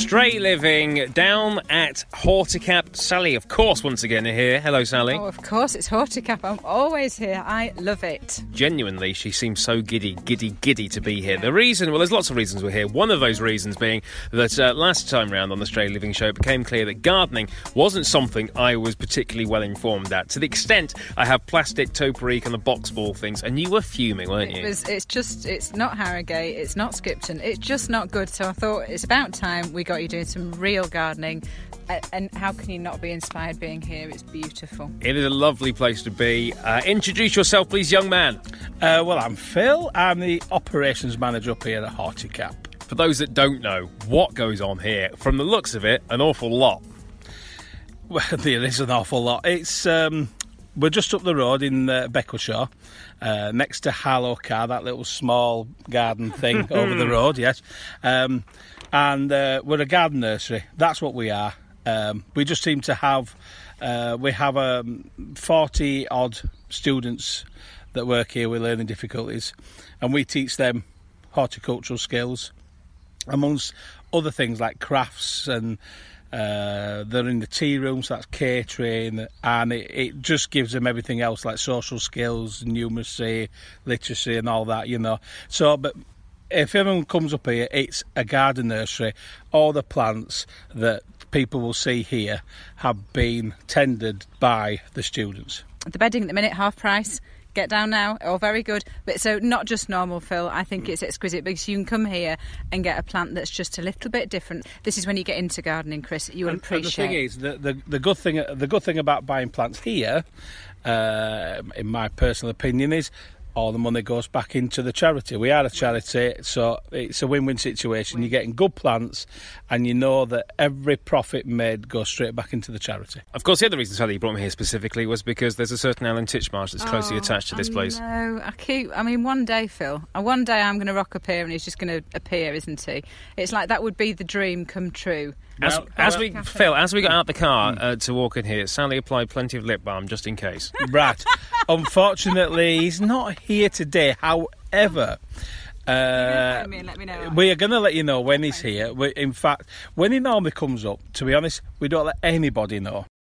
Stray Living down at Horticap. Sally, of course, once again here. Hello, Sally. Oh, of course, it's Horticap. I'm always here. I love it. Genuinely, she seems so giddy to be here. The reason, well, there's lots of reasons we're here. One of those reasons being that last time round on the Stray Living show, it became clear that gardening wasn't something I was particularly well informed at. To the extent I have plastic topiary and the box ball things, and you were fuming, weren't you? It's not Harrogate, it's not Skipton, it's just not good. So I thought it's about time we got you doing some real gardening. And how can you not be inspired being here? It's beautiful. It is a lovely place to be. Introduce yourself, please, young man. Well, I'm Phil. I'm the operations manager up here at Horticap. For those that don't know, what goes on here? From the looks of it, an awful lot. Well, there is an awful lot. It's we're just up the road in Beckleshire, next to Harlow Car, that little small garden thing over the road, yes. And we're a garden nursery. That's what we are. We just seem to have, we have 40-odd students that work here with learning difficulties, and we teach them horticultural skills, amongst other things like crafts, and they're in the tea room, so that's catering, and it just gives them everything else like social skills, numeracy, literacy and all that, you know. So, but if everyone comes up here, it's a garden nursery. All the plants that people will see here have been tended by the students. The bedding at the minute, half price. Get down now. Oh, very good. But so not just normal, Phil. I think it's exquisite because you can come here and get a plant that's just a little bit different. This is when you get into gardening, Chris. You will appreciate. And the thing is, the good thing about buying plants here, in my personal opinion, is all the money goes back into the charity. We are a charity, so it's a win-win situation. You're getting good plants, and you know that every profit made goes straight back into the charity. Of course, the other reason, Sally, you brought me here specifically was because there's a certain Alan Titchmarsh that's closely attached to this place. No, one day, Phil, one day I'm going to rock up here and he's just going to appear, isn't he? It's like that would be the dream come true. As we got out the car to walk in here, Sally applied plenty of lip balm just in case. Right. Unfortunately, he's not here today. However, let me know. We are going to let you know when he's here. In fact, when he normally comes up, to be honest, we don't let anybody know.